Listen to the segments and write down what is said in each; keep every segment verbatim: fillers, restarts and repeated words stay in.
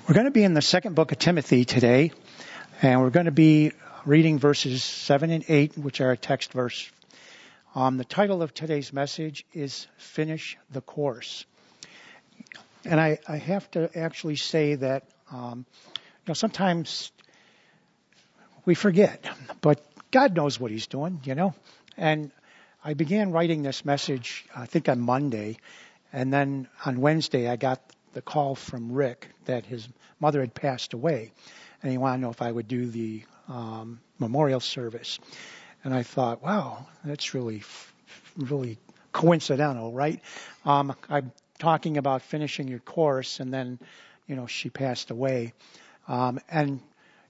We're going to be in the second book of Timothy today, and we're going to be reading verses seven and eight, which are our text verse. Um, the title of today's message is Finish the Course. And I, I have to actually say that, um, you know, sometimes we forget, but God knows what he's doing, you know. And I began writing this message, I think on Monday, and then on Wednesday I got the call from Rick that his mother had passed away, and he wanted to know if I would do the um, memorial service. And I thought, wow, that's really, really coincidental, right? Um, I'm talking about finishing your course, and then, you know, she passed away. Um, and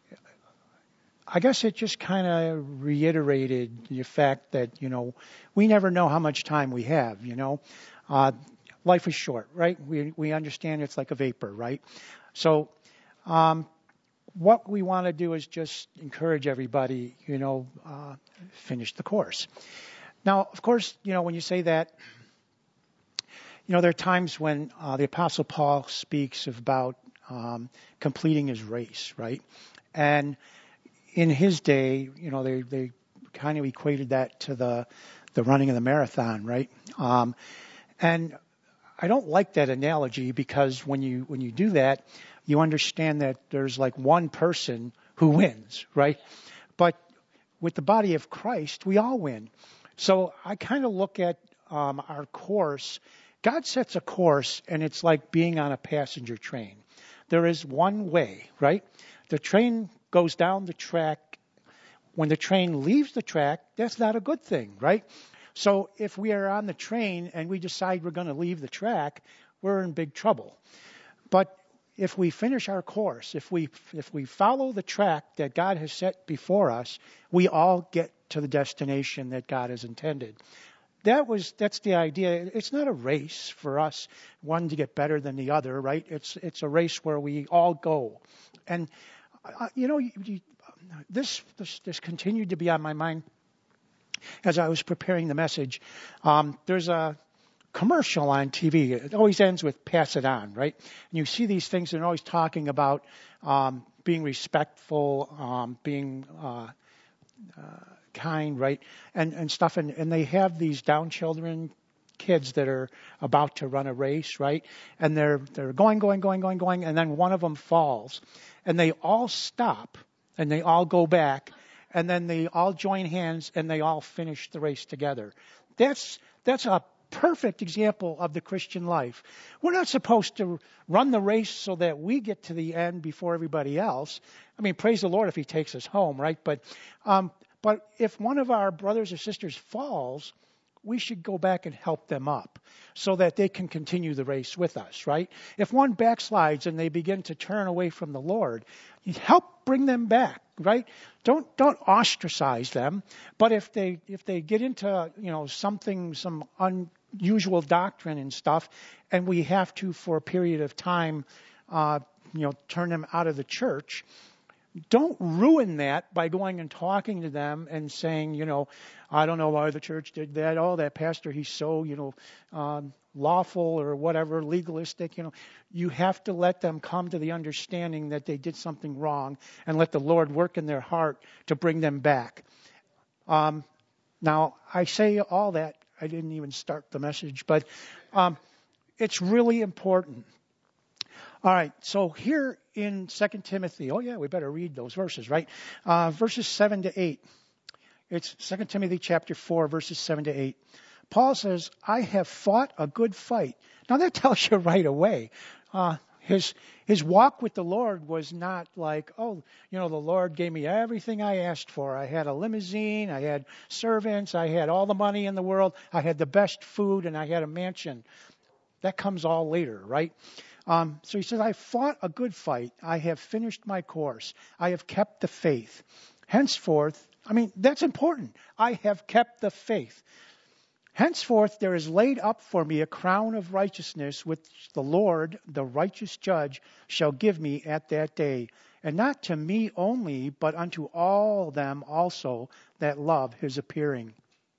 I guess it just kind of reiterated the fact that, you know, we never know how much time we have, you know. Uh, life is short, right? We we understand it's like a vapor, right? So um, what we want to do is just encourage everybody, you know, uh, finish the course. Now, of course, you know, when you say that, you know, there are times when uh, the Apostle Paul speaks about um, completing his race, right? And in his day, you know, they they kind of equated that to the the running of the marathon, right? Um, and I don't like that analogy because when you when you do that, you understand that there's like one person who wins, right? But with the body of Christ, we all win. So I kind of look at um, our course. God sets a course, and it's like being on a passenger train. There is one way, right? The train goes down the track. When the train leaves the track, that's not a good thing, right? So if we are on the train and we decide we're going to leave the track, we're in big trouble. But if we finish our course, if we if we follow the track that God has set before us, we all get to the destination that God has intended. That was that's the idea. It's not a race for us, one to get better than the other, right? It's it's a race where we all go. And uh, you know, you, you, this this this continued to be on my mind as I was preparing the message. Um, there's a commercial on T V. It always ends with pass it on, right? And you see these things, and they're always talking about um, being respectful, um, being uh, uh, kind, right? And and stuff. And, and they have these Down children, kids that are about to run a race, right? And they're they're going, going, going, going, going, and then one of them falls. And they all stop, and they all go back, and then they all join hands, and they all finish the race together. That's that's a perfect example of the Christian life. We're not supposed to run the race so that we get to the end before everybody else. I mean, praise the Lord if he takes us home, right? But um, but if one of our brothers or sisters falls, we should go back and help them up so that they can continue the race with us, right? If one backslides and they begin to turn away from the Lord, you help bring them back, right? Don't don't ostracize them. But if they if they get into, you know, something, some unusual doctrine and stuff, and we have to for a period of time, uh, you know, turn them out of the church, don't ruin that by going and talking to them and saying, you know, I don't know why the church did that. Oh, that pastor, he's so, you know, um, lawful or whatever, legalistic. You know, you have to let them come to the understanding that they did something wrong and let the Lord work in their heart to bring them back. Um, now, I say all that. I didn't even start the message, but um, it's really important. All right, so here in Second Timothy, oh yeah, we better read those verses, right? Uh, verses seven to eight. It's Second Timothy chapter four, verses seven to eight. Paul says, I have fought a good fight. Now that tells you right away. Uh, his his walk with the Lord was not like, oh, you know, the Lord gave me everything I asked for. I had a limousine, I had servants, I had all the money in the world, I had the best food, and I had a mansion. That comes all later, right? Um, so he says, I fought a good fight. I have finished my course. I have kept the faith. Henceforth, I mean, that's important. I have kept the faith. Henceforth, there is laid up for me a crown of righteousness, which the Lord, the righteous judge, shall give me at that day. And not to me only, but unto all them also that love his appearing.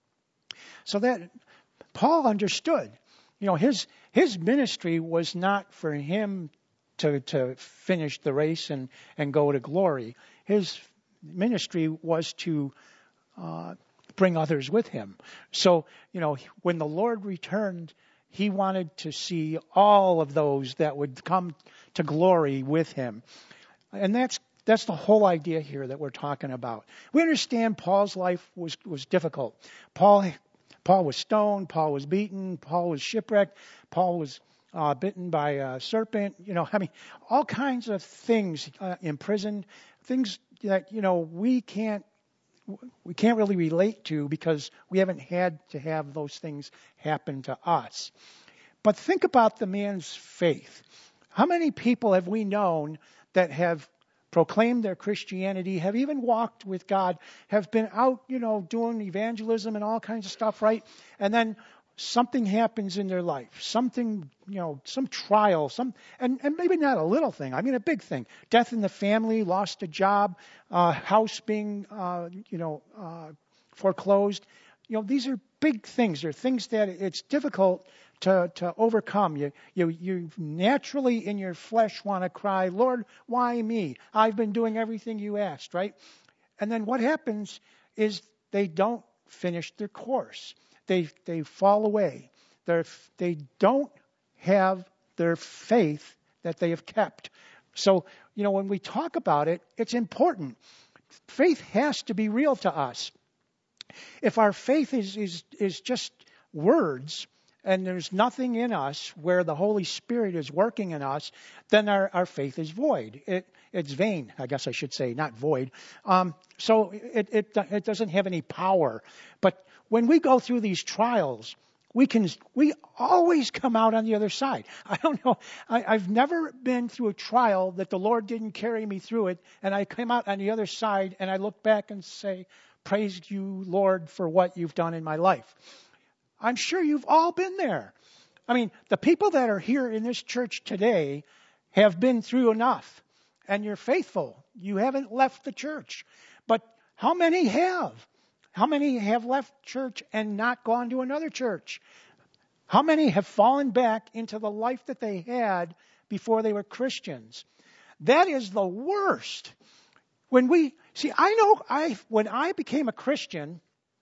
So that Paul understood. You know, his his ministry was not for him to, to finish the race and, and go to glory. His ministry was to uh, bring others with him. So, you know, when the Lord returned, he wanted to see all of those that would come to glory with him. And that's that's the whole idea here that we're talking about. We understand Paul's life was, was difficult. Paul Paul was stoned, Paul was beaten, Paul was shipwrecked, Paul was uh, bitten by a serpent, you know, I mean, all kinds of things, uh, imprisoned, things that, you know, we can't we can't really relate to because we haven't had to have those things happen to us. But think about the man's faith. How many people have we known that have proclaimed their Christianity, have even walked with God, have been out, you know, doing evangelism and all kinds of stuff, right? And then something happens in their life, something, you know, some trial, some, and, and maybe not a little thing, I mean a big thing. Death in the family, lost a job, uh, house being, uh, you know, uh, foreclosed. You know, these are big things. They're things that it's difficult to, to overcome. You, you, you naturally in your flesh want to cry, Lord, why me? I've been doing everything you asked, right? And then what happens is they don't finish their course. They they fall away. They they don't have their faith that they have kept. So, you know, when we talk about it, it's important. Faith has to be real to us. If our faith is is is just words and there's nothing in us where the Holy Spirit is working in us, then our, our faith is void. It it's vain, I guess I should say, not void. Um, so it, it it doesn't have any power. But when we go through these trials, we can we always come out on the other side. I don't know. I, I've never been through a trial that the Lord didn't carry me through it, and I came out on the other side, and I look back and say, "Praise you, Lord, for what you've done in my life." I'm sure you've all been there. I mean, the people that are here in this church today have been through enough, and you're faithful. You haven't left the church. But how many have? How many have left church and not gone to another church? How many have fallen back into the life that they had before they were Christians? That is the worst. When we see, I know I when I became a Christian,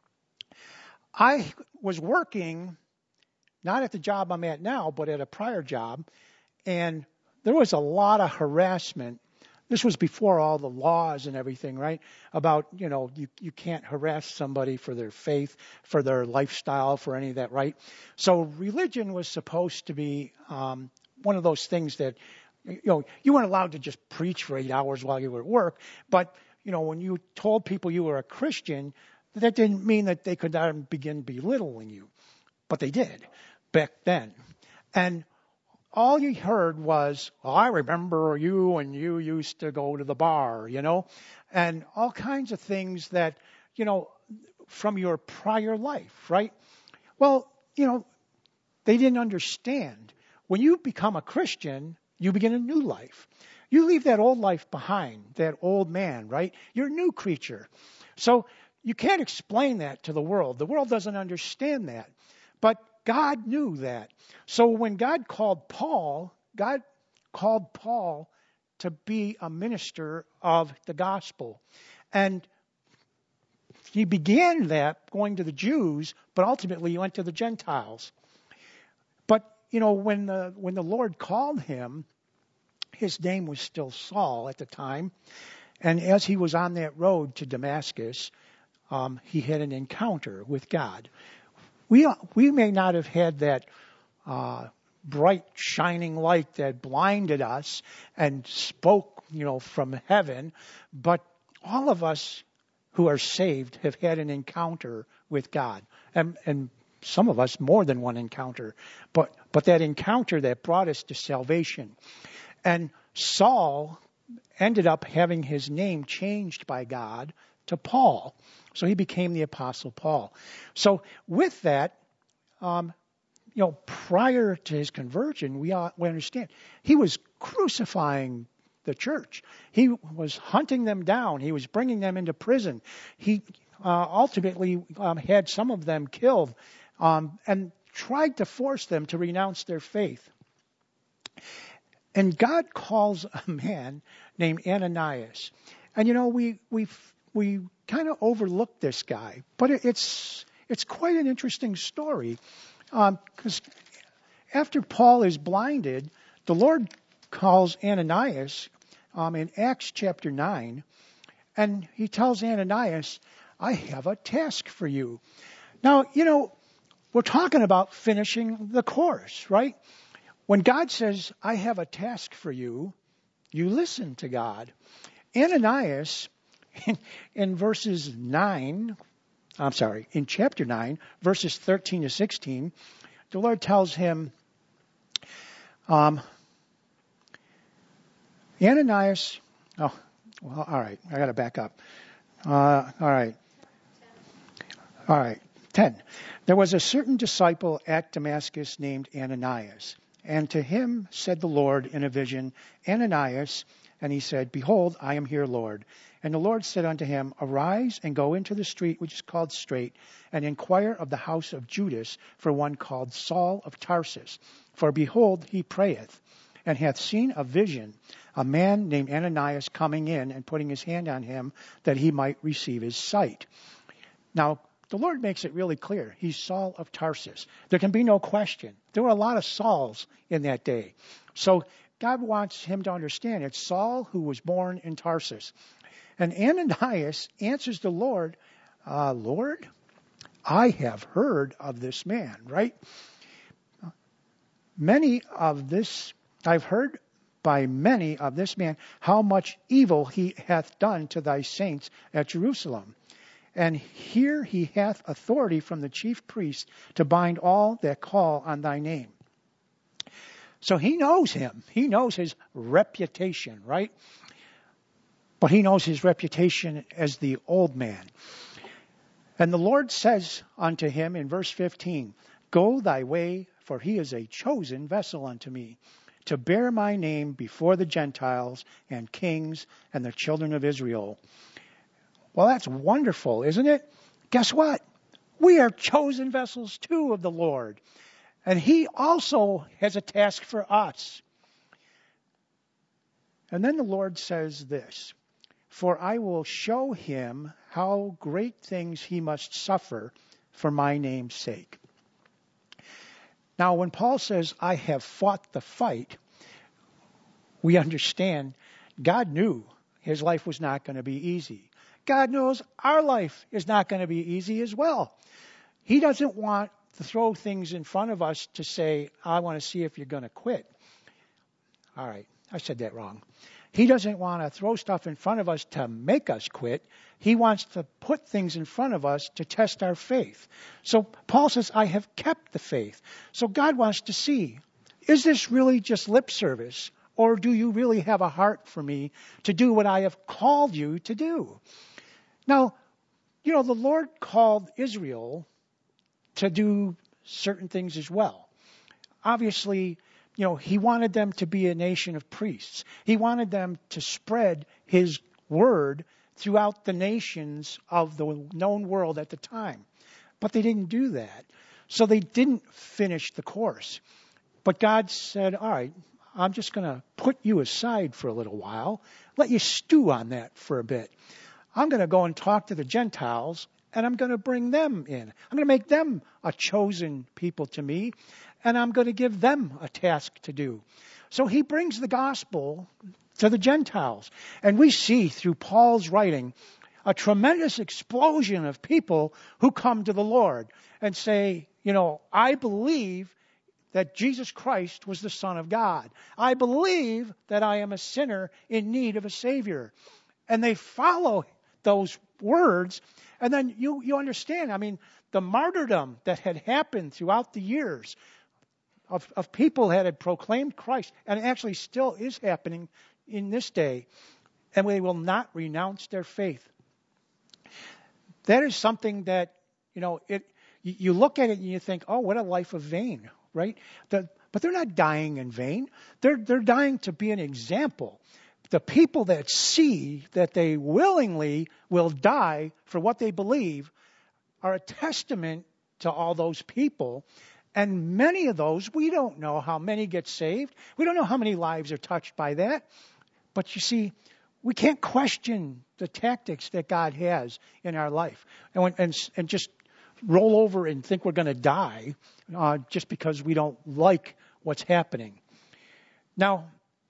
I was working not at the job I'm at now, but at a prior job, and there was a lot of harassment. This was before all the laws and everything, right? About, you know, you, you can't harass somebody for their faith, for their lifestyle, for any of that, right? So religion was supposed to be um, one of those things that, you know, you weren't allowed to just preach for eight hours while you were at work. But, you know, when you told people you were a Christian, that didn't mean that they could not begin belittling you. But they did back then. And all you heard was, well, I remember you and you used to go to the bar, you know, and all kinds of things that, you know, from your prior life, right? Well, you know, they didn't understand. When you become a Christian, you begin a new life. You leave that old life behind, that old man, right? You're a new creature. So you can't explain that to the world. The world doesn't understand that. But God knew that. So when God called Paul, God called Paul to be a minister of the gospel. And he began that going to the Jews, but ultimately he went to the Gentiles. But, you know, when the, when the Lord called him, his name was still Saul at the time. And as he was on that road to Damascus, um, he had an encounter with God. We we may not have had that uh, bright, shining light that blinded us and spoke, you know, from heaven, but all of us who are saved have had an encounter with God, and, and some of us more than one encounter, but but that encounter that brought us to salvation. And Saul ended up having his name changed by God to Paul. So he became the Apostle Paul. So with that, um, you know, prior to his conversion, we, uh, we understand he was crucifying the church. He was hunting them down. He was bringing them into prison. He uh, ultimately um, had some of them killed um, and tried to force them to renounce their faith. And God calls a man named Ananias. And you know, we we we kind of overlook this guy, but it, it's it's quite an interesting story. Because um, after Paul is blinded, the Lord calls Ananias um, in Acts chapter nine, and he tells Ananias, I have a task for you. Now, you know, we're talking about finishing the course, right? When God says, I have a task for you, you listen to God. Ananias, in, in verses nine, I'm sorry, in chapter nine, verses thirteen to sixteen, the Lord tells him, um, Ananias, oh, well, all right, I got to back up. Uh, all right. All right, ten. There was a certain disciple at Damascus named Ananias. And to him said the Lord in a vision, Ananias. And he said, Behold, I am here, Lord. And the Lord said unto him, Arise and go into the street which is called Straight, and inquire of the house of Judas for one called Saul of Tarsus. For behold, he prayeth, and hath seen a vision, a man named Ananias coming in and putting his hand on him, that he might receive his sight. Now, the Lord makes it really clear. He's Saul of Tarsus. There can be no question. There were a lot of Sauls in that day. So God wants him to understand it's Saul who was born in Tarsus. And Ananias answers the Lord, uh, Lord, I have heard of this man, right? Many of this, I've heard by many of this man how much evil he hath done to thy saints at Jerusalem. And here he hath authority from the chief priest to bind all that call on thy name. So he knows him. He knows his reputation, right? But he knows his reputation as the old man. And the Lord says unto him in verse fifteen, Go thy way, for he is a chosen vessel unto me, to bear my name before the Gentiles and kings and the children of Israel. Well, that's wonderful, isn't it? Guess what? We are chosen vessels too of the Lord. And he also has a task for us. And then the Lord says this, For I will show him how great things he must suffer for my name's sake. Now, when Paul says, I have fought the fight, we understand God knew his life was not going to be easy. God knows our life is not going to be easy as well. He doesn't want to throw things in front of us to say, I want to see if you're going to quit. All right, I said that wrong. He doesn't want to throw stuff in front of us to make us quit. He wants to put things in front of us to test our faith. So Paul says, I have kept the faith. So God wants to see, is this really just lip service? Or do you really have a heart for me to do what I have called you to do? Now, you know, the Lord called Israel to do certain things as well. Obviously, you know, he wanted them to be a nation of priests. He wanted them to spread his word throughout the nations of the known world at the time. But they didn't do that. So they didn't finish the course. But God said, all right, I'm just going to put you aside for a little while, let you stew on that for a bit. I'm going to go and talk to the Gentiles, and I'm going to bring them in. I'm going to make them a chosen people to me, and I'm going to give them a task to do. So he brings the gospel to the Gentiles. And we see through Paul's writing a tremendous explosion of people who come to the Lord and say, you know, I believe that Jesus Christ was the Son of God. I believe that I am a sinner in need of a Savior. And they follow those words. And then you, you understand, I mean, the martyrdom that had happened throughout the years of, of people that had proclaimed Christ, and actually still is happening in this day, and they will not renounce their faith. That is something that, you know, it. You, you look at it and you think, oh, what a life of vain, right? The, but they're not dying in vain. They're they're dying to be an example. The people that see that they willingly will die for what they believe are a testament to all those people. And many of those, we don't know how many get saved. We don't know how many lives are touched by that. But you see, we can't question the tactics that God has in our life and, when, and, and just roll over and think we're going to die uh, just because we don't like what's happening. Now,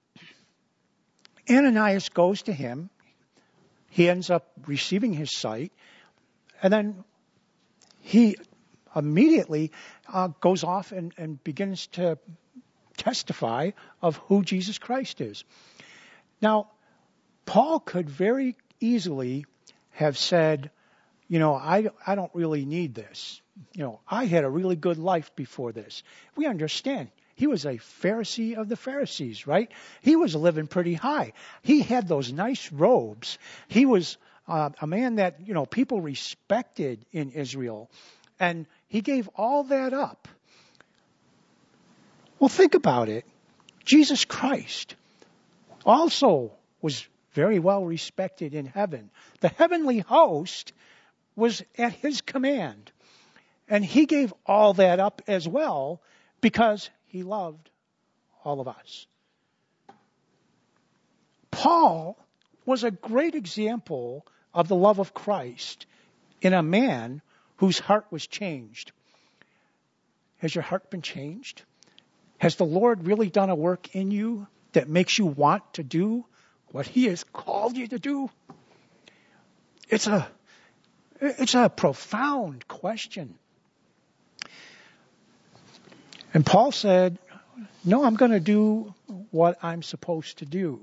Ananias goes to him. He ends up receiving his sight. And then he immediately uh, goes off and, and begins to testify of who Jesus Christ is. Now, Paul could very easily have said, you know, I, I don't really need this. You know, I had a really good life before this. We understand. He was a Pharisee of the Pharisees, right? He was living pretty high. He had those nice robes. He was uh, a man that, you know, people respected in Israel. And he gave all that up. Well, think about it. Jesus Christ also was very well respected in heaven. The heavenly host was at his command. And he gave all that up as well because he loved all of us. Paul was a great example of the love of Christ in a man whose heart was changed. Has your heart been changed? Has the Lord really done a work in you that makes you want to do what he has called you to do? It's a, it's a profound question. And Paul said, no, I'm going to do what I'm supposed to do.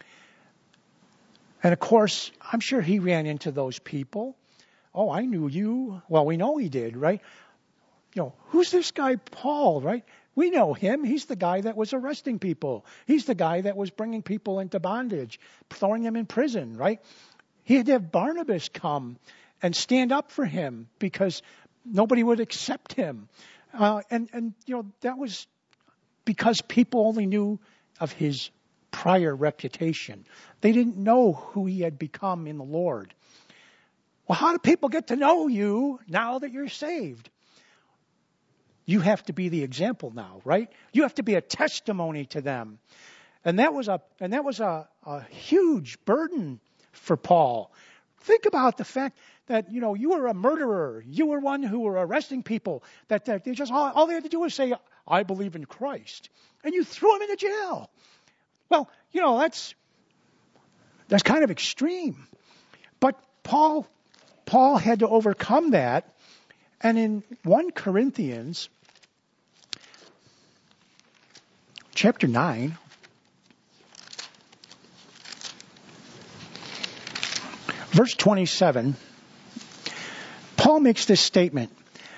And of course, I'm sure he ran into those people. Oh, I knew you. Well, we know he did, right? You know, who's this guy Paul, right? We know him. He's the guy that was arresting people. He's the guy that was bringing people into bondage, throwing them in prison, right? He had to have Barnabas come and stand up for him because nobody would accept him. Uh, and, and, you know, that was because people only knew of his prior reputation. They didn't know who he had become in the Lord. Well, how do people get to know you now that you're saved? You have to be the example now, right? You have to be a testimony to them. And that was a and that was a, a huge burden for Paul. Think about the fact that, you know, you were a murderer. You were one who were arresting people. That, that they just all, all they had to do was say, I believe in Christ. And you threw him into jail. Well, you know, that's that's kind of extreme. But Paul Paul had to overcome that. And in First Corinthians chapter nine, verse twenty-seven, Paul makes this statement.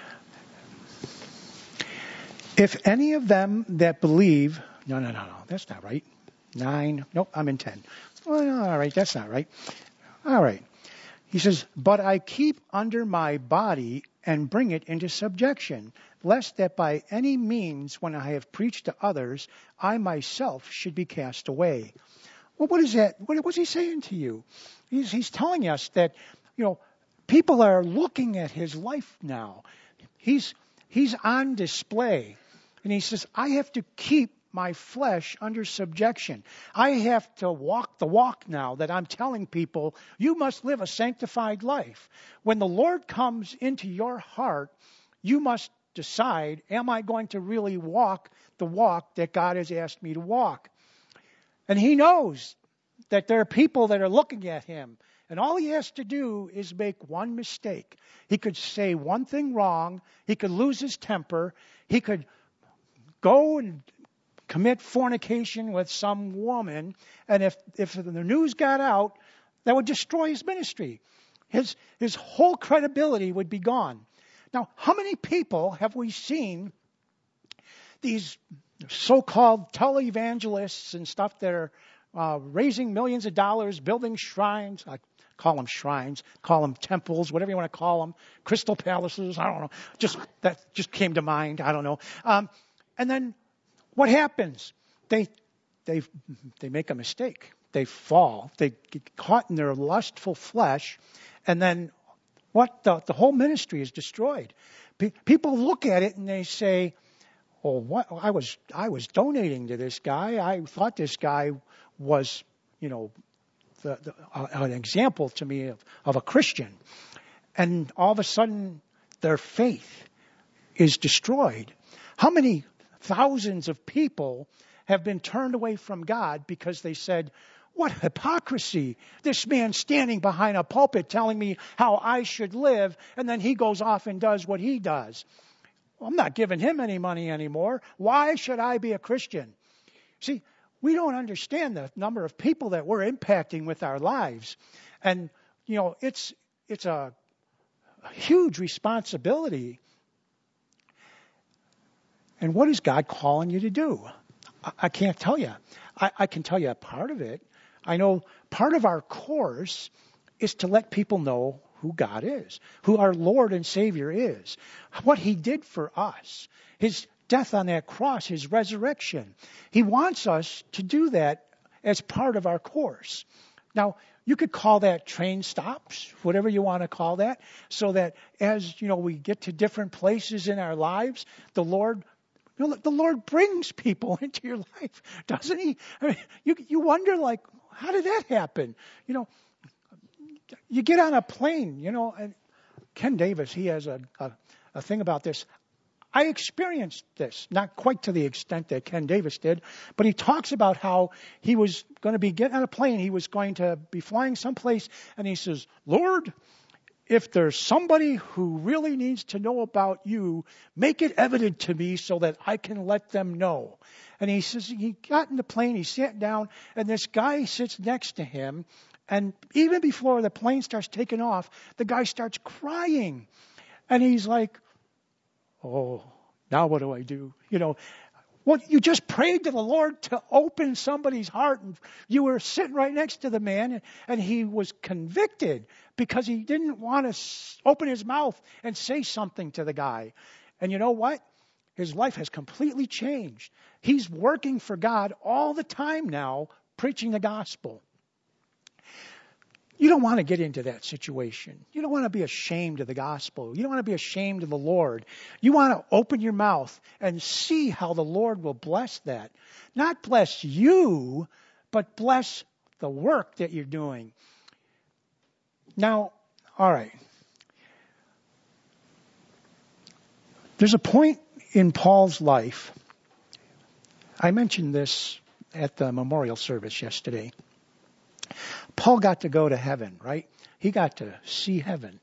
If any of them that believe, no, no, no, no, that's not right. Nine, nope, I'm in ten. Well, all right, that's not right. All right. He says, but I keep under my body and bring it into subjection, lest that by any means, when I have preached to others, I myself should be cast away. Well, what is that? What, what's he saying to you? He's, he's telling us that, you know, people are looking at his life now. He's, he's on display. And he says, I have to keep my flesh under subjection. I have to walk the walk now that I'm telling people, you must live a sanctified life. When the Lord comes into your heart, you must decide, am I going to really walk the walk that God has asked me to walk? And he knows that there are people that are looking at him. And all he has to do is make one mistake. He could say one thing wrong. He could lose his temper. He could go and commit fornication with some woman. And if, if the news got out, that would destroy his ministry. His, his whole credibility would be gone. Now, how many people have we seen, these so-called televangelists and stuff that are uh, raising millions of dollars, building shrines? I call them shrines, call them temples, whatever you want to call them, crystal palaces, I don't know. Just that just came to mind, I don't know. Um, and then what happens? They they they make a mistake. They fall. They get caught in their lustful flesh, and then What the, the whole ministry is destroyed. Pe- people look at it and they say, "Oh, what? I was I was donating to this guy. I thought this guy was, you know, the, the, uh, an example to me of, of a Christian." And all of a sudden, their faith is destroyed. How many thousands of people have been turned away from God because they said, "What hypocrisy. This man standing behind a pulpit telling me how I should live, and then he goes off and does what he does. Well, I'm not giving him any money anymore. Why should I be a Christian?" See, we don't understand the number of people that we're impacting with our lives. And, you know, it's it's a, a huge responsibility. And what is God calling you to do? I, I can't tell you. I, I can tell you a part of it. I know part of our course is to let people know who God is, who our Lord and Savior is, what He did for us, His death on that cross, His resurrection. He wants us to do that as part of our course. Now, you could call that train stops, whatever you want to call that, so that as, you know, we get to different places in our lives, the Lord You know, the Lord brings people into your life, doesn't He? I mean, you you wonder, like, how did that happen? You know, you get on a plane, you know, and Ken Davis, he has a, a, a thing about this. I experienced this, not quite to the extent that Ken Davis did, but he talks about how he was going to be getting on a plane. He was going to be flying someplace, and he says, "Lord, if there's somebody who really needs to know about you, make it evident to me so that I can let them know." And he says he got in the plane, he sat down, and this guy sits next to him. And even before the plane starts taking off, the guy starts crying. And he's like, "Oh, now what do I do?" You know, well, you just prayed to the Lord to open somebody's heart, and you were sitting right next to the man, and he was convicted because he didn't want to open his mouth and say something to the guy. And you know what? His life has completely changed. He's working for God all the time now, preaching the gospel. You don't want to get into that situation. You don't want to be ashamed of the gospel. You don't want to be ashamed of the Lord. You want to open your mouth and see how the Lord will bless that. Not bless you, but bless the work that you're doing. Now, all right. There's a point in Paul's life. I mentioned this at the memorial service yesterday. Paul got to go to heaven, right? He got to see heaven.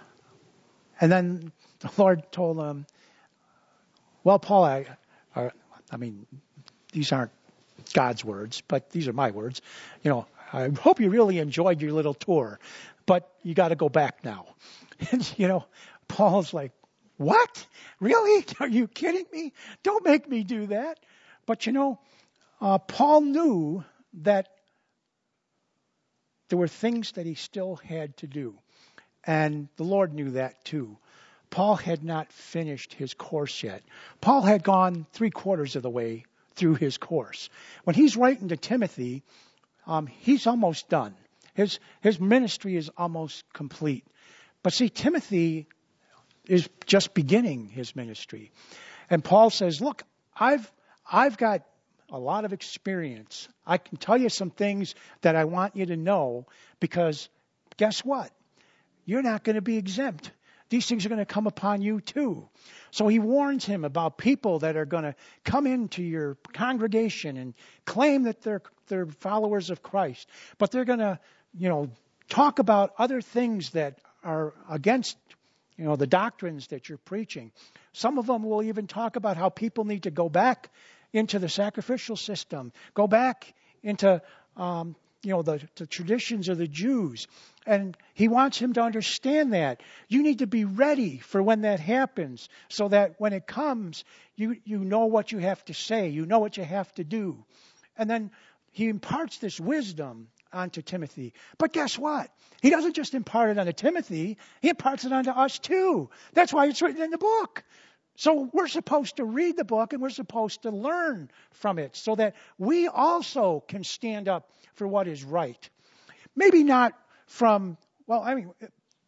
And then the Lord told him, "Well, Paul, I, I, I mean, these aren't God's words, but these are my words. You know, I hope you really enjoyed your little tour, but you got to go back now." And, you know, Paul's like, "What? Really? Are you kidding me? Don't make me do that." But, you know, uh, Paul knew that there were things that he still had to do. And the Lord knew that too. Paul had not finished his course yet. Paul had gone three quarters of the way through his course. When he's writing to Timothy, um, he's almost done. His, his ministry is almost complete. But see, Timothy is just beginning his ministry. And Paul says, "Look, I've, I've got a lot of experience. I can tell you some things that I want you to know, because guess what? You're not going to be exempt. These things are going to come upon you too." So he warns him about people that are going to come into your congregation and claim that they're they're followers of Christ, but they're going to, you know, talk about other things that are against, you know, the doctrines that you're preaching. Some of them will even talk about how people need to go back into the sacrificial system, go back into, um, you know, the, the traditions of the Jews. And he wants him to understand that. You need to be ready for when that happens, so that when it comes, you, you know what you have to say. You know what you have to do. And then he imparts this wisdom onto Timothy. But guess what? He doesn't just impart it onto Timothy. He imparts it onto us too. That's why it's written in the book. So we're supposed to read the book, and we're supposed to learn from it so that we also can stand up for what is right. Maybe not from, well, I mean,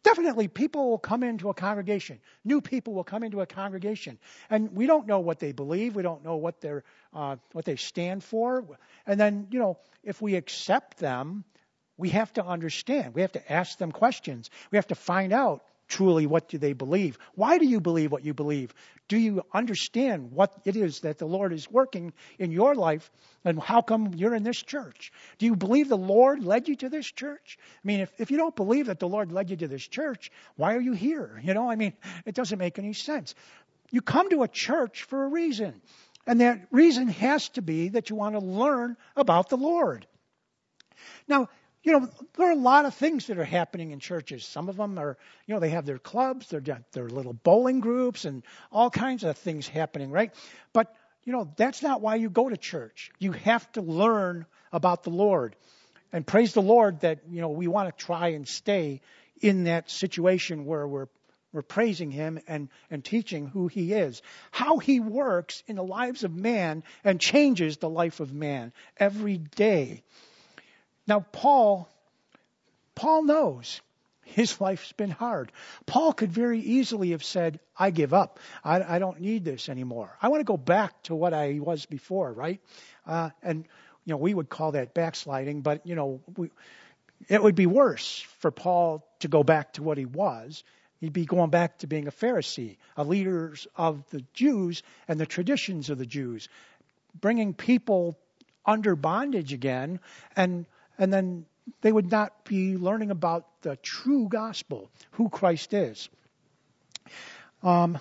Definitely, people will come into a congregation. New people will come into a congregation, and we don't know what they believe. We don't know what they're uh, what they stand for. And then, you know, if we accept them, we have to understand. We have to ask them questions. We have to find out truly what do they believe. Why do you believe what you believe? Do you understand what it is that the Lord is working in your life, and how come you're in this church? Do you believe the Lord led you to this church? I mean, if, if you don't believe that the Lord led you to this church, why are you here? You know, I mean, it doesn't make any sense. You come to a church for a reason, and that reason has to be that you want to learn about the Lord. Now, you know, there are a lot of things that are happening in churches. Some of them are, you know, they have their clubs, their their little bowling groups, and all kinds of things happening, right? But, you know, that's not why you go to church. You have to learn about the Lord. And praise the Lord that, you know, we want to try and stay in that situation where we're we're praising Him and, and teaching who He is, how He works in the lives of man and changes the life of man every day. Now, Paul, Paul knows his life's been hard. Paul could very easily have said, I give up. I, I don't need this anymore. I want to go back to what I was before, right? Uh, and, you know, we would call that backsliding, but, you know, we, it would be worse for Paul to go back to what he was. He'd be going back to being a Pharisee, a leader of the Jews and the traditions of the Jews, bringing people under bondage again, and And then they would not be learning about the true gospel, who Christ is. Um,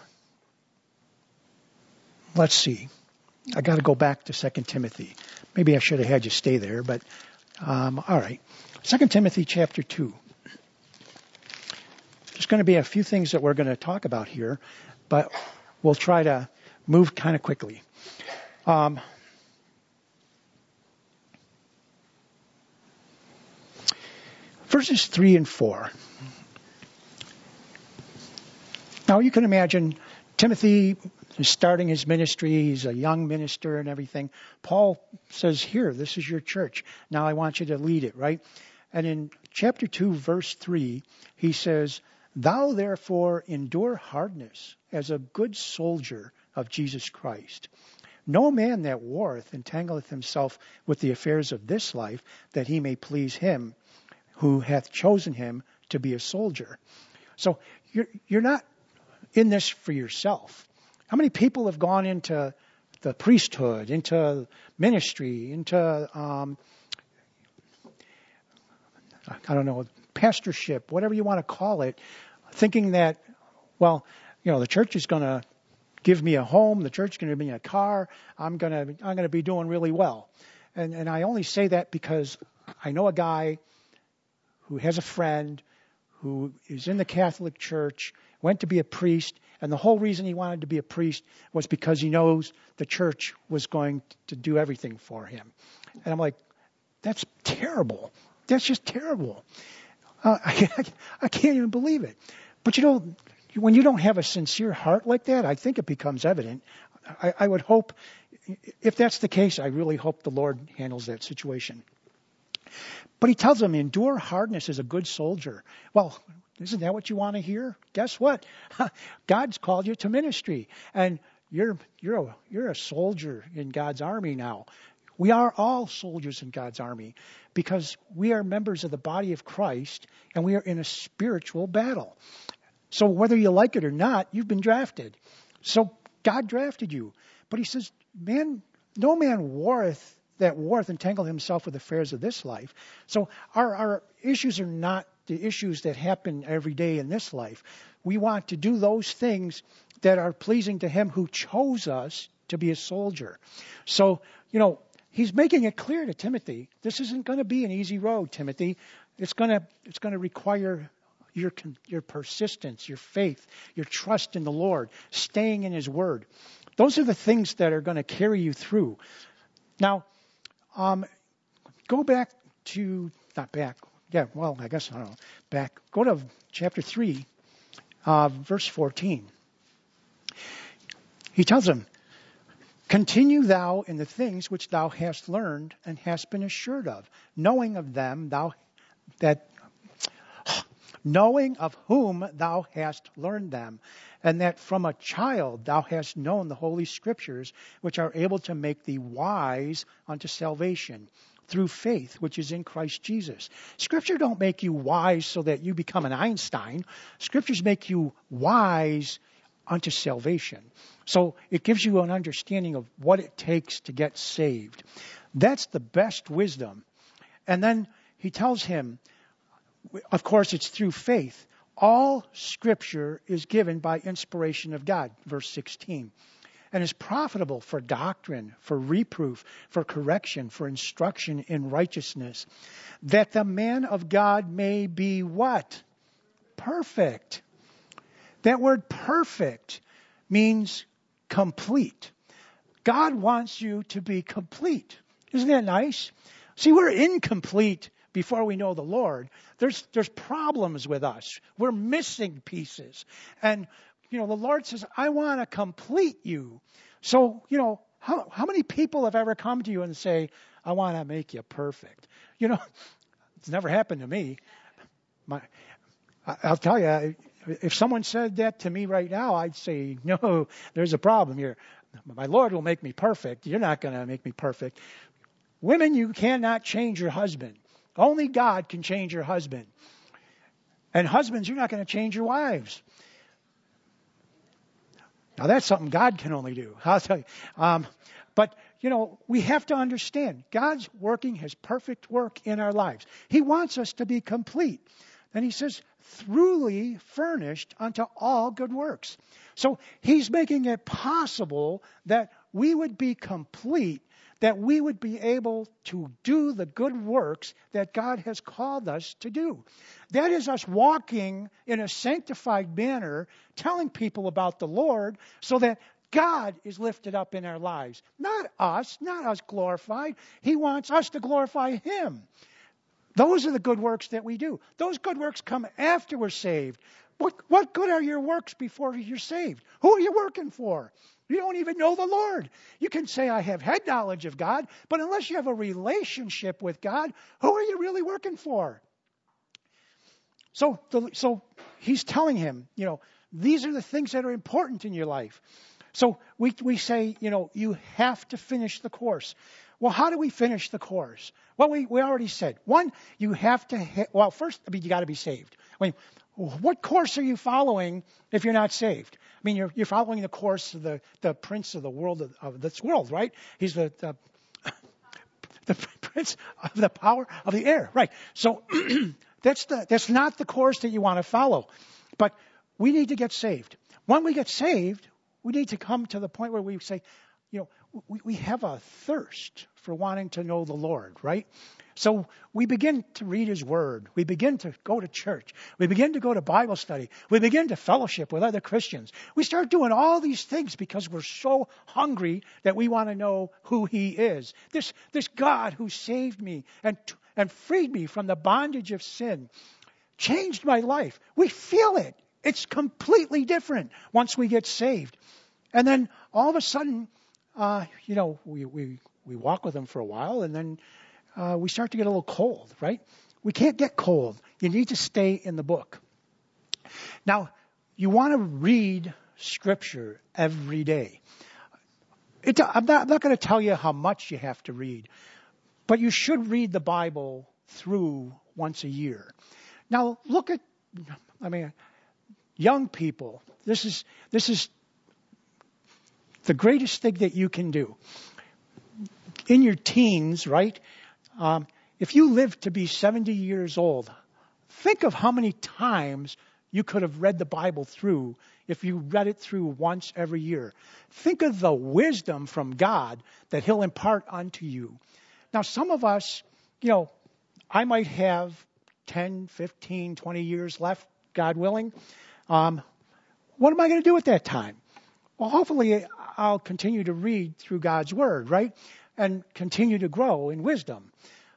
let's see. I got to go back to Second Timothy. Maybe I should have had you stay there, but um, all right. Second Timothy chapter two. There's going to be a few things that we're going to talk about here, but we'll try to move kind of quickly. Um, Verses three and four. Now you can imagine Timothy is starting his ministry. He's a young minister and everything. Paul says, here, this is your church. Now I want you to lead it, right? And in chapter two, verse three, he says, thou therefore endure hardness as a good soldier of Jesus Christ. No man that warreth entangleth himself with the affairs of this life, that he may please him who hath chosen him to be a soldier. So you're you're not in this for yourself. How many people have gone into the priesthood, into ministry, into um, I don't know, pastorship, whatever you want to call it, thinking that, well, you know, the church is going to give me a home, the church is going to give me a car, I'm going to I'm going to be doing really well. And and I only say that because I know a guy who has a friend who is in the Catholic Church, went to be a priest, and the whole reason he wanted to be a priest was because he knows the church was going to do everything for him. And I'm like, that's terrible. That's just terrible. Uh, I, I can't even believe it. But you know, when you don't have a sincere heart like that, I think it becomes evident. I, I would hope, if that's the case, I really hope the Lord handles that situation. But he tells them, endure hardness as a good soldier. Well, isn't that what you want to hear? Guess what? God's called you to ministry, and you're you're a, you're a soldier in God's army now. We are all soldiers in God's army because we are members of the body of Christ, and we are in a spiritual battle. So whether you like it or not, you've been drafted. So God drafted you. But he says, man, no man warreth that warreth entangle himself with affairs of this life. So our, our issues are not the issues that happen every day in this life. We want to do those things that are pleasing to him who chose us to be a soldier. So, you know, he's making it clear to Timothy, this isn't going to be an easy road, Timothy. It's going to it's going to require your your persistence, your faith, your trust in the Lord, staying in his word. Those are the things that are going to carry you through. Now, Um, go back to, not back, yeah, well, I guess, I don't know, back, go to chapter three, uh, verse fourteen. He tells him, continue thou in the things which thou hast learned and hast been assured of, knowing of them thou, that knowing of whom thou hast learned them, and that from a child thou hast known the holy scriptures, which are able to make thee wise unto salvation, through faith which is in Christ Jesus. Scripture don't make you wise so that you become an Einstein. Scriptures make you wise unto salvation. So it gives you an understanding of what it takes to get saved. That's the best wisdom. And then he tells him, of course, it's through faith. All Scripture is given by inspiration of God, verse sixteen, and is profitable for doctrine, for reproof, for correction, for instruction in righteousness, that the man of God may be what? Perfect. That word perfect means complete. God wants you to be complete. Isn't that nice? See, we're incomplete before we know the Lord. There's there's problems with us. We're missing pieces. And, you know, the Lord says, I want to complete you. So, you know, how, how many people have ever come to you and say, I want to make you perfect? You know, it's never happened to me. My, I'll tell you, if someone said that to me right now, I'd say, no, there's a problem here. My Lord will make me perfect. You're not going to make me perfect. Women, you cannot change your husband. Only God can change your husband. And husbands, you're not going to change your wives. Now, that's something God can only do. I'll tell you. Um, but, you know, we have to understand, God's working His perfect work in our lives. He wants us to be complete. And He says, thoroughly furnished unto all good works. So He's making it possible that we would be complete, that we would be able to do the good works that God has called us to do. That is us walking in a sanctified manner, telling people about the Lord so that God is lifted up in our lives. Not us, not us glorified. He wants us to glorify Him. Those are the good works that we do. Those good works come after we're saved. What, what good are your works before you're saved? Who are you working for? You don't even know the Lord. You can say, I have head knowledge of God, but unless you have a relationship with God, who are you really working for? So, the, so he's telling him, you know, these are the things that are important in your life. So we we say, you know, you have to finish the course. Well, how do we finish the course? Well, we, we already said. One, you have to, ha- well, first, I mean, you got to be saved. I mean, what course are you following if you're not saved? I mean, you're, you're following the course of the, the prince of the world, of, of this world, right? He's the, the, the prince of the power of the air, right? So that's the that's not the course that you want to follow. But we need to get saved. When we get saved, we need to come to the point where we say, you know, we, we have a thirst for wanting to know the Lord, right? So we begin to read His Word. We begin to go to church. We begin to go to Bible study. We begin to fellowship with other Christians. We start doing all these things because we're so hungry that we want to know who He is. This, this God who saved me and, and freed me from the bondage of sin changed my life. We feel it. It's completely different once we get saved. And then all of a sudden, uh, you know, we, we, we walk with Him for a while, and then uh, we start to get a little cold, right? We can't get cold. You need to stay in the book. Now, you want to read Scripture every day. It, I'm not, I'm not going to tell you how much you have to read, but you should read the Bible through once a year. Now, look at, I mean, young people. This is this is the greatest thing that you can do. In your teens, right? Um, if you live to be seventy years old, think of how many times you could have read the Bible through if you read it through once every year. Think of the wisdom from God that He'll impart unto you. Now, some of us, you know, I might have ten, fifteen, twenty years left, God willing. Um, what am I going to do at that time? Well, hopefully I'll continue to read through God's Word, right? And continue to grow in wisdom.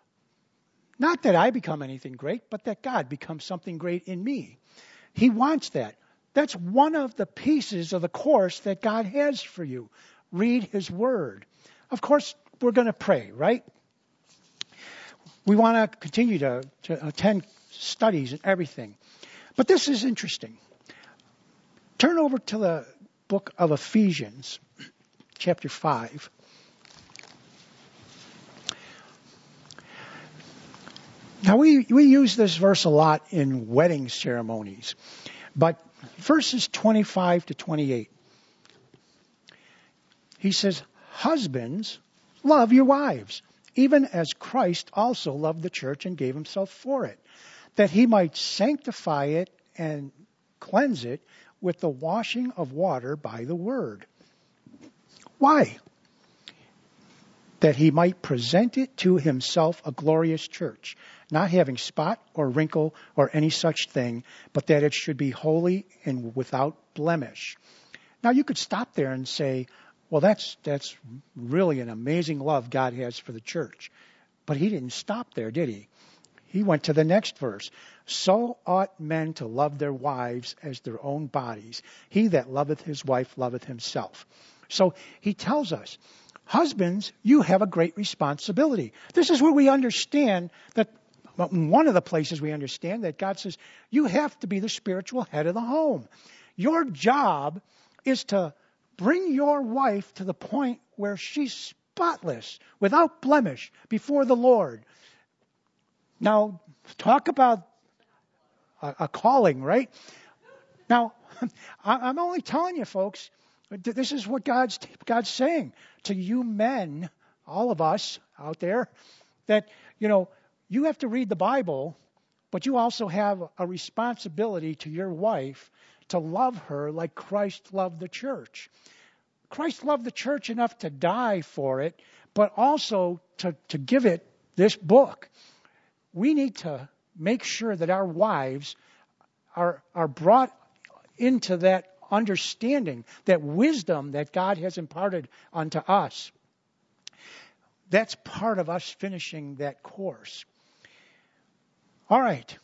Not that I become anything great, but that God becomes something great in me. He wants that. That's one of the pieces of the course that God has for you. Read His Word. Of course, we're going to pray, right? We want to continue to, to attend studies and everything. But this is interesting. Turn over to the book of Ephesians, chapter five. Now, we, we use this verse a lot in wedding ceremonies, but verses twenty-five to twenty-eight, he says, husbands, love your wives, even as Christ also loved the church and gave himself for it, that he might sanctify it and cleanse it with the washing of water by the word. Why? That he might present it to himself a glorious church, not having spot or wrinkle or any such thing, but that it should be holy and without blemish. Now you could stop there and say, well, that's that's really an amazing love God has for the church. But he didn't stop there, did he? He went to the next verse. So ought men to love their wives as their own bodies. He that loveth his wife loveth himself. So he tells us, husbands, you have a great responsibility. This is where we understand that, well, one of the places we understand that God says, you have to be the spiritual head of the home. Your job is to bring your wife to the point where she's spotless, without blemish, before the Lord. Now, talk about a, a calling, right? Now, I'm only telling you, folks, this is what God's God's saying to you men, all of us out there, that, you know, you have to read the Bible, but you also have a responsibility to your wife to love her like Christ loved the church. Christ loved the church enough to die for it, but also to, to give it this book. We need to make sure that our wives are, are brought into that understanding, that wisdom that God has imparted unto us. That's part of us finishing that course. All right.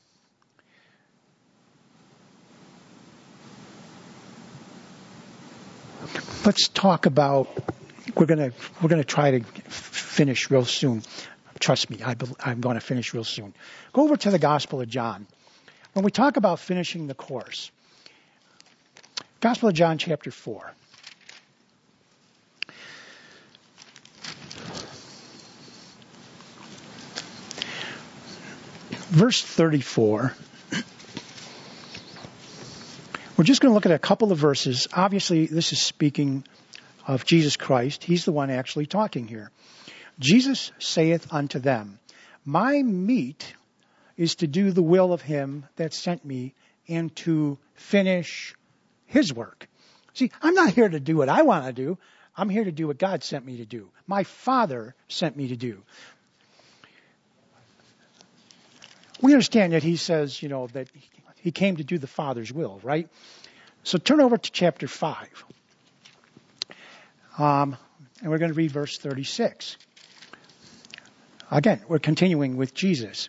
Let's talk about, we're going to we're going to try to finish real soon. Trust me, I, I'm going to finish real soon. Go over to the Gospel of John. When we talk about finishing the course, Gospel of John chapter four. Verse thirty-four. We're just going to look at a couple of verses. Obviously, this is speaking of Jesus Christ. He's the one actually talking here. Jesus saith unto them, my meat is to do the will of him that sent me and to finish his work. See, I'm not here to do what I want to do. I'm here to do what God sent me to do. My Father sent me to do. We understand that he says, you know, that he came to do the Father's will, right? So turn over to chapter five. Um, and we're going to read verse thirty-six. Again, we're continuing with Jesus.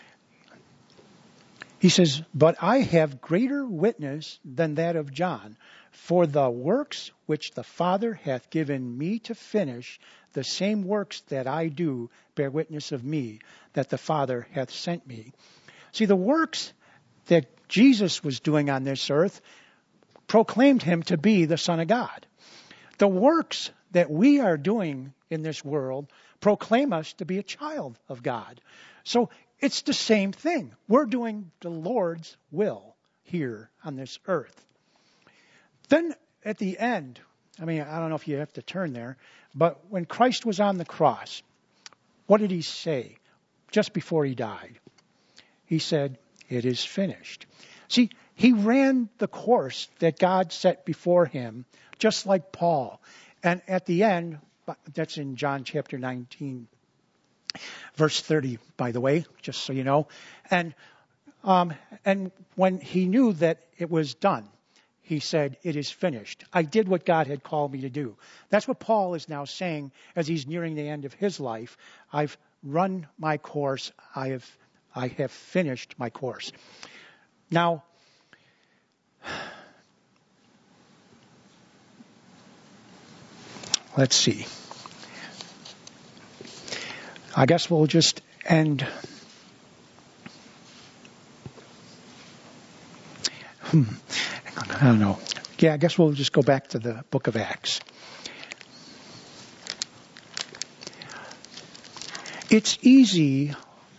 He says, but I have greater witness than that of John, for the works which the Father hath given me to finish, the same works that I do bear witness of me, that the Father hath sent me. See, the works that Jesus was doing on this earth proclaimed him to be the Son of God. The works that we are doing in this world proclaim us to be a child of God. So it's the same thing. We're doing the Lord's will here on this earth. Then at the end, I mean, I don't know if you have to turn there, but when Christ was on the cross, what did he say just before he died? He said, it is finished. See, he ran the course that God set before him, just like Paul. And at the end, that's in John chapter nineteen, verse thirty, by the way, just so you know. And um, and when he knew that it was done, he said, it is finished. I did what God had called me to do. That's what Paul is now saying as he's nearing the end of his life. I've run my course. I have I have finished my course. Now, let's see. I guess we'll just end. I don't know. Yeah, I guess we'll just go back to the book of Acts. It's easy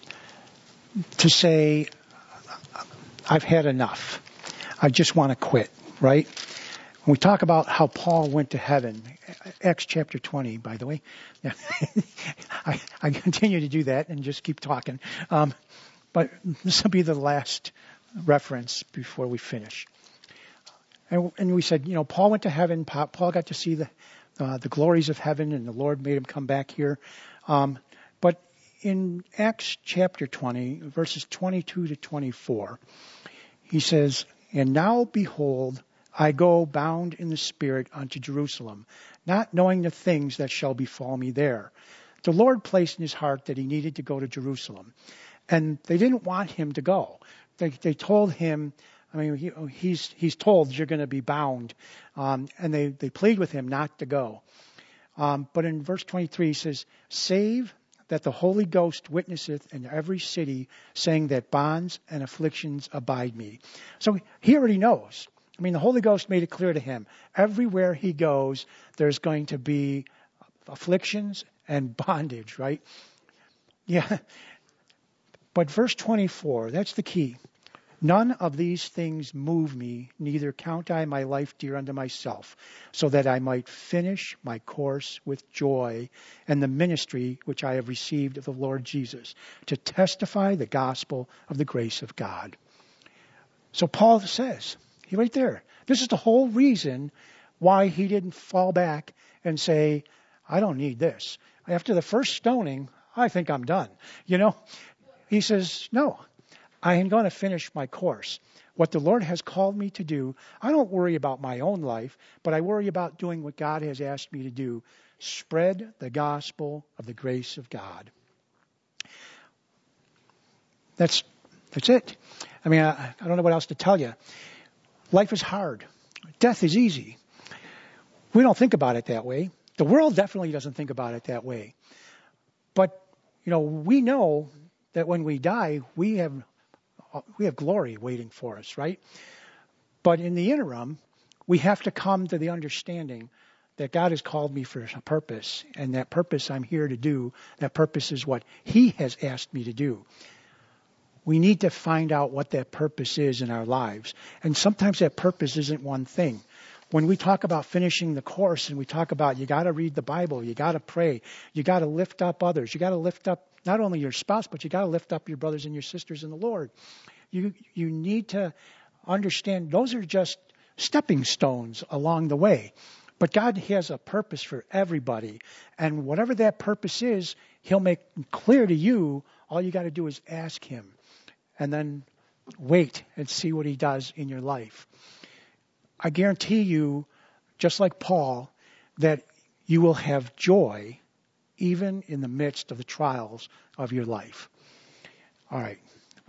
to say, I've had enough. I just want to quit, right? When we talk about how Paul went to heaven, Acts chapter twenty, by the way. I, I continue to do that and just keep talking. Um, but this will be the last reference before we finish. And, and we said, you know, Paul went to heaven. Paul got to see the uh, the glories of heaven, and the Lord made him come back here. Um, but in Acts chapter twenty, verses twenty-two to twenty-four, he says, "And now behold, I go bound in the Spirit unto Jerusalem, not knowing the things that shall befall me there." The Lord placed in his heart that he needed to go to Jerusalem. And they didn't want him to go. They, they told him, I mean, he, he's he's told you're going to be bound. Um, and they, they plead with him not to go. Um, but in verse twenty-three, he says, "Save that the Holy Ghost witnesseth in every city, saying that bonds and afflictions abide me." So he already knows. I mean, the Holy Ghost made it clear to him. Everywhere he goes, there's going to be afflictions and bondage, right? Yeah. But verse twenty-four, that's the key. "None of these things move me, neither count I my life dear unto myself, so that I might finish my course with joy and the ministry which I have received of the Lord Jesus, to testify the gospel of the grace of God." So Paul says, he right there, this is the whole reason why he didn't fall back and say, I don't need this. After the first stoning, I think I'm done. You know, he says, no, I am going to finish my course. What the Lord has called me to do, I don't worry about my own life, but I worry about doing what God has asked me to do. Spread the gospel of the grace of God. That's that's it. I mean, I, I don't know what else to tell you. Life is hard. Death is easy. We don't think about it that way. The world definitely doesn't think about it that way. But, you know, we know that when we die, we have we have glory waiting for us, right? But in the interim, we have to come to the understanding that God has called me for a purpose, and that purpose I'm here to do. That purpose is what He has asked me to do. We need to find out what that purpose is in our lives. And sometimes that purpose isn't one thing. When we talk about finishing the course and we talk about you got to read the Bible, you got to pray, you got to lift up others, you got to lift up not only your spouse, but you got to lift up your brothers and your sisters in the Lord. You you need to understand those are just stepping stones along the way. But God has a purpose for everybody. And whatever that purpose is, He'll make clear to you. All you got to do is ask Him. And then wait and see what He does in your life. I guarantee you, just like Paul, that you will have joy even in the midst of the trials of your life. All right.